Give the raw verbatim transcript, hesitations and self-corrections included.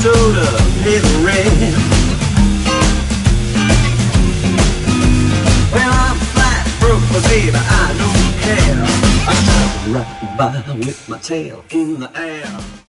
told her, hey, red. Well, I'm flat broke, but baby, I don't care. I travel right by with my tail in the air.